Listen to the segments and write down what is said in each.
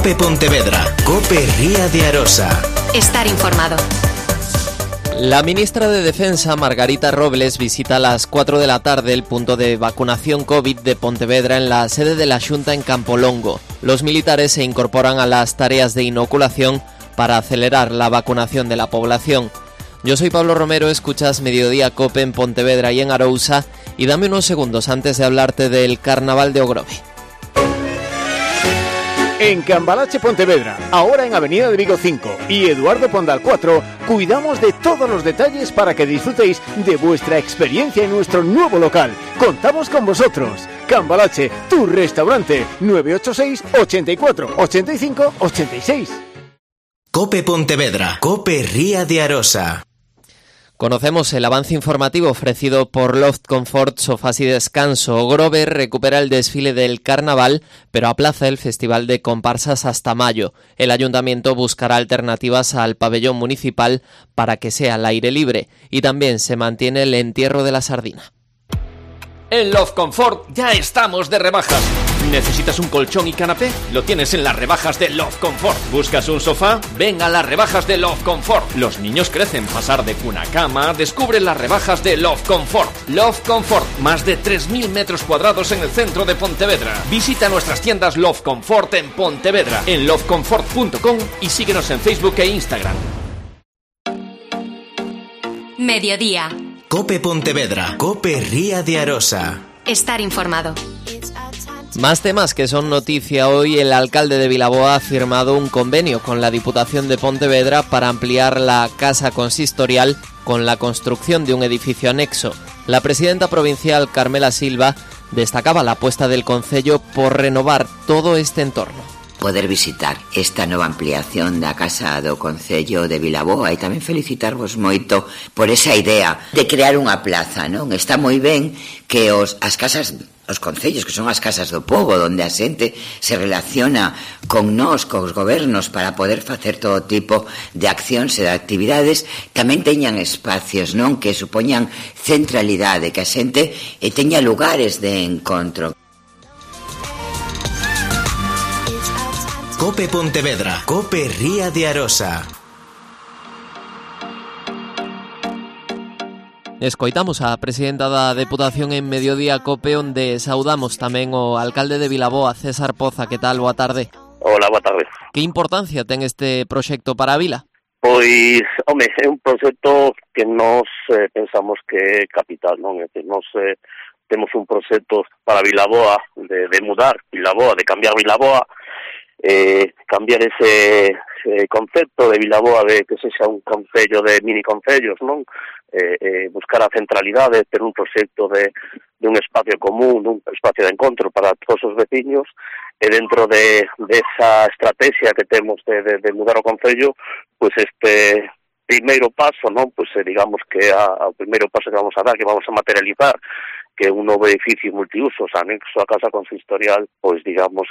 Cope Pontevedra, Cope Ría de Arosa. Estar informado. La ministra de Defensa, Margarita Robles, visita a las 4 de la tarde el punto de vacunación COVID de Pontevedra en la sede de la Xunta en Campolongo. Los militares se incorporan a las tareas de inoculación para acelerar la vacunación de la población. Yo soy Pablo Romero, escuchas Mediodía Cope en Pontevedra y en Arousa, y dame unos segundos antes de hablarte del Carnaval de Ogrove. En Cambalache Pontevedra, ahora en Avenida de Vigo 5 y Eduardo Pondal 4, cuidamos de todos los detalles para que disfrutéis de vuestra experiencia en nuestro nuevo local. Contamos con vosotros. Cambalache, tu restaurante, 986 84 85 86. Cope Pontevedra, Cope Ría de Arosa. Conocemos el avance informativo ofrecido por Loft Comfort Sofás y Descanso. Ogrove recupera el desfile del carnaval, pero aplaza el festival de comparsas hasta mayo. El ayuntamiento buscará alternativas al pabellón municipal para que sea al aire libre, y también se mantiene el entierro de la sardina. En Loft Comfort ya estamos de rebajas. ¿Necesitas un colchón y canapé? Lo tienes en las rebajas de Loft Comfort. ¿Buscas un sofá? Ven a las rebajas de Loft Comfort. Los niños crecen, pasar de cuna a cama. Descubre las rebajas de Loft Comfort. Loft Comfort, más de 3.000 metros cuadrados en el centro de Pontevedra. Visita nuestras tiendas Loft Comfort en Pontevedra, en loftcomfort.com, y síguenos en Facebook e Instagram. Mediodía. Cope Pontevedra, Cope Ría de Arosa. Estar informado. Más temas que son noticia hoy. El alcalde de Vilaboa ha firmado un convenio con la Diputación de Pontevedra para ampliar la casa consistorial con la construcción de un edificio anexo. La presidenta provincial, Carmela Silva, destacaba la apuesta del concello por renovar todo este entorno. Poder visitar esta nova ampliación da Casa do Concello de Vilaboa e tamén felicitarvos moito por esa idea de crear unha plaza, non? Está moi ben que os concellos, que son as casas do povo, onde a xente se relaciona con nós, cos gobernos, para poder facer todo tipo de accións e de actividades, tamén teñan espacios, non? Que supoñan centralidade, que a xente teña lugares de encontro. Cope Pontevedra, Cope Ría de Arosa. Escoitamos a presidenta da Deputación en Mediodía Cope, onde saudamos tamén o alcalde de Vilaboa, César Poza. Que tal? Boa tarde. Hola, boa tarde. Que importancia ten este proxecto para a vila? Pois, home, é un proxecto que nos pensamos que é capital, non? É que nos temos un proxecto para Vilaboa de mudar Vilaboa, de cambiar Vilaboa, cambiar ese concepto de Vilaboa de que sexa un concello de mini concellos, non? Buscar a centralidade, ter un proxecto de un espacio común, un espacio de encontro para todos os veciños, e dentro de esa estrategia que temos de mudar o concello, pois este primeiro paso, non? Pois digamos que o primeiro paso que vamos a dar, que vamos a materializar, que un novo edificio multiusos anexo a casa consistorial, pois digamos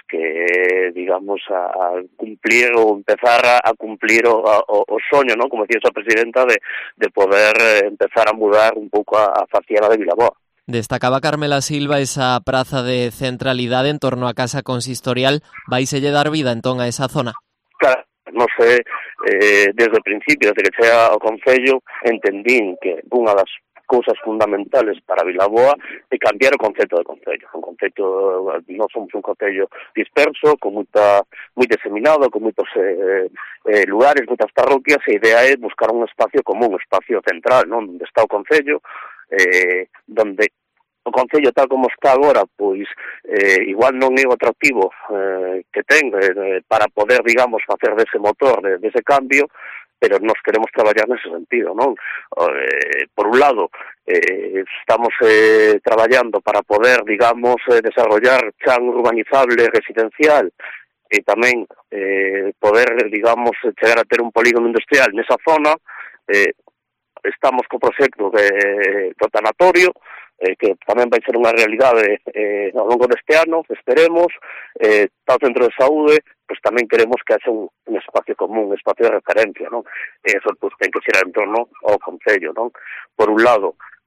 a cumplir ou empezar a cumplir o soño, non? Como decía a presidenta, de poder empezar a mudar un pouco a faciana de Vilaboa. Destacaba Carmela Silva esa praza de centralidade en torno a casa consistorial. Vaiselle dar vida entón a esa zona? Claro, non sei, desde o principio, desde que chega ao concello, entendín que unha das cousas fundamentales para Vilaboa é cambiar o concepto de concello. Un concepto, non somos un concello disperso, moi diseminado, con moitos lugares, moitas parroquias, e a idea é buscar un espacio común, un espacio central, non? Onde está o concello, donde o concello tal como está agora, pois igual non é o atractivo que ten para poder, digamos, facer dese motor, dese cambio, pero nos queremos traballar nese sentido, non? Por un lado, estamos traballando para poder, digamos, desarrollar chan urbanizable residencial e tamén poder, digamos, chegar a ter un polígono industrial nesa zona. Estamos co proxecto do tanatorio, que tamén vai ser unha realidade ao longo deste ano, esperemos. Está o centro de saúde, pois tamén queremos que haxa un espacio común, un espacio de referencia, non? E eso pois ten que ser en torno ao concello, non? Por un lado,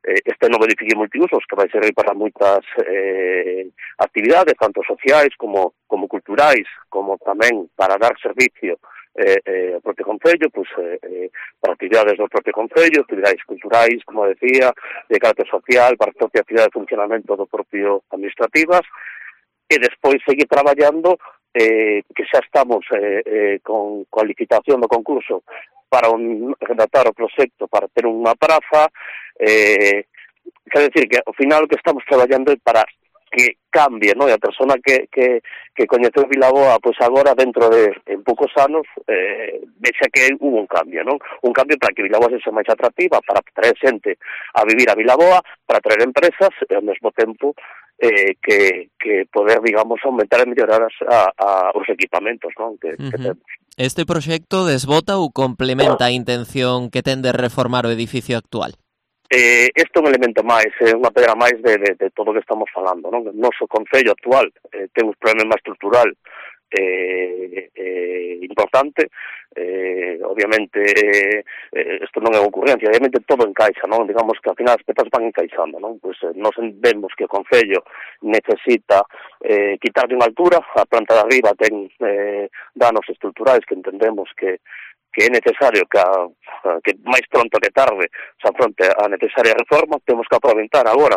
este novo edificio multiusos que vai servir para moitas actividades, tanto sociais como culturais, como tamén para dar servicio ao propio Concello, para actividades do propio Concello, actividades culturais, como decía, de carácter social, para a propia actividade de funcionamento do propio administrativas, e despois seguir traballando, que xa estamos con a licitación do concurso para redactar o proxecto para ter unha praza, quer decir que ao final o que estamos traballando é para que cambie, non? E a persona que coñeceu Vilaboa, pois agora dentro de en poucos anos vexa que hubo un cambio, non? Un cambio para que Vilaboa sexa máis atractiva, para traer xente a vivir a Vilaboa, para traer empresas e ao mesmo tempo que poder, digamos, aumentar e mellorar os equipamentos, non? Que temos. Este proxecto desbota ou complementa a intención que ten de reformar o edificio actual? Este é un elemento máis, unha pedra máis de todo o que estamos falando, non? O noso Concello actual ten un problema estrutural importante, obviamente isto non é unha ocurrencia, obviamente todo encaixa, non? Digamos que ao final as pezas van encaixando, non? Pois nos vemos que o Concello necesita quitar de unha altura, a planta de arriba ten danos estruturais que entendemos que é necesario que máis pronto que tarde se afronte a necesaria reforma. Temos que aproveitar agora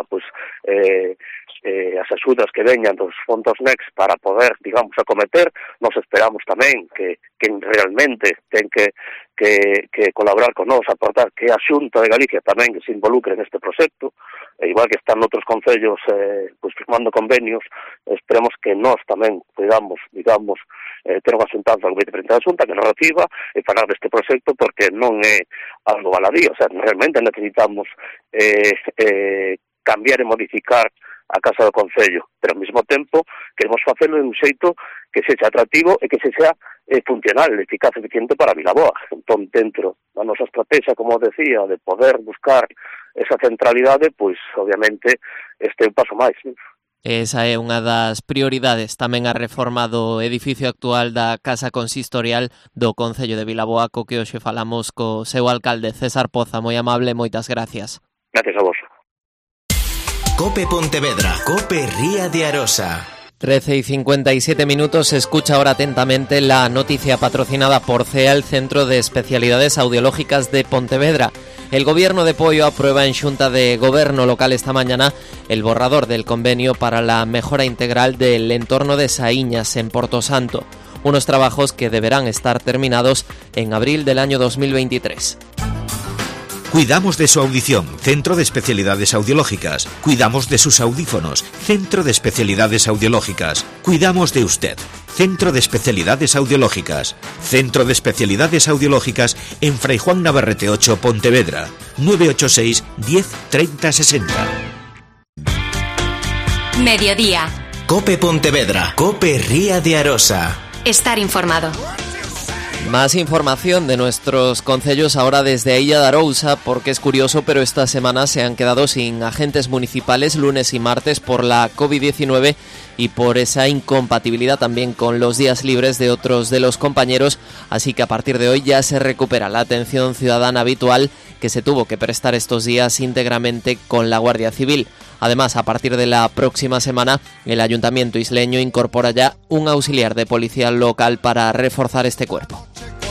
as axudas que veñan dos fondos NEXT para poder, digamos, acometer. Nos esperamos tamén que realmente ten que colaborar con nós, aportar que a Xunta de Galicia tamén que se involucre neste proxecto, igual que están outros concellos firmando convenios. Esperemos que nós tamén podamos, digamos, ter unha xuntanza con o vicepresidente da Xunta que nos reciba e falar deste proxecto, porque non é algo baladí, o sea, realmente necesitamos cambiar e modificar a Casa do Concello, pero ao mesmo tempo queremos facelo de un xeito que sexa atractivo e que sexa funcional, eficaz e eficiente para Vilaboa. Entón, dentro da nosa estrategia, como decía, de poder buscar esa centralidade, pois, obviamente, este é un paso máis. Esa é unha das prioridades, tamén a reforma do edificio actual da Casa Consistorial do Concello de Vilaboa, co que hoxe falamos co seu alcalde, César Poza. Moi amable, moitas gracias. Gracias a vos. Cope Pontevedra, Cope Ría de Arosa. 13:57 minutos, escucha ahora atentamente la noticia patrocinada por CEA, el Centro de Especialidades Audiológicas de Pontevedra. El Gobierno de Poio aprueba en Xunta de Goberno local esta mañana el borrador del convenio para la mejora integral del entorno de Saíñas en Portosanto, unos trabajos que deberán estar terminados en abril del año 2023. Cuidamos de su audición, Centro de Especialidades Audiológicas. Cuidamos de sus audífonos, Centro de Especialidades Audiológicas. Cuidamos de usted, Centro de Especialidades Audiológicas. Centro de Especialidades Audiológicas en Fray Juan Navarrete 8, Pontevedra. 986 10 30 60. Mediodía. Cope Pontevedra, Cope Ría de Arosa. Estar informado. Más información de nuestros concellos ahora desde a Illa de Arousa, porque es curioso, pero esta semana se han quedado sin agentes municipales lunes y martes por la COVID-19 y por esa incompatibilidad también con los días libres de otros de los compañeros, así que a partir de hoy ya se recupera la atención ciudadana habitual que se tuvo que prestar estos días íntegramente con la Guardia Civil. Además, a partir de la próxima semana, el Ayuntamiento isleño incorpora ya un auxiliar de policía local para reforzar este cuerpo.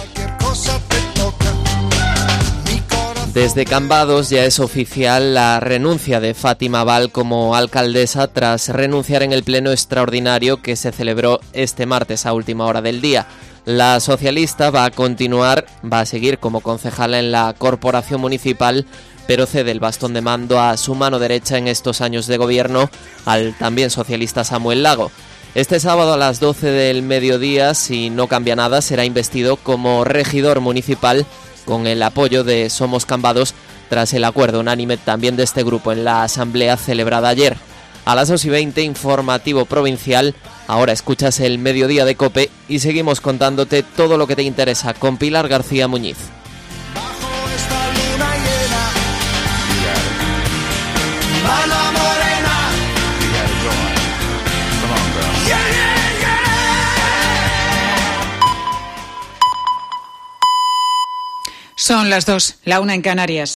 Desde Cambados ya es oficial la renuncia de Fátima Val como alcaldesa tras renunciar en el pleno extraordinario que se celebró este martes a última hora del día. La socialista va a seguir como concejala en la corporación municipal, pero cede el bastón de mando a su mano derecha en estos años de gobierno, al también socialista Samuel Lago. Este sábado a las 12 del mediodía, si no cambia nada, será investido como regidor municipal con el apoyo de Somos Cambados, tras el acuerdo unánime también de este grupo en la asamblea celebrada ayer. A las 2:20, informativo provincial. Ahora escuchas el Mediodía de COPE y seguimos contándote todo lo que te interesa con Pilar García Muñiz. Son las 2, la 1 en Canarias.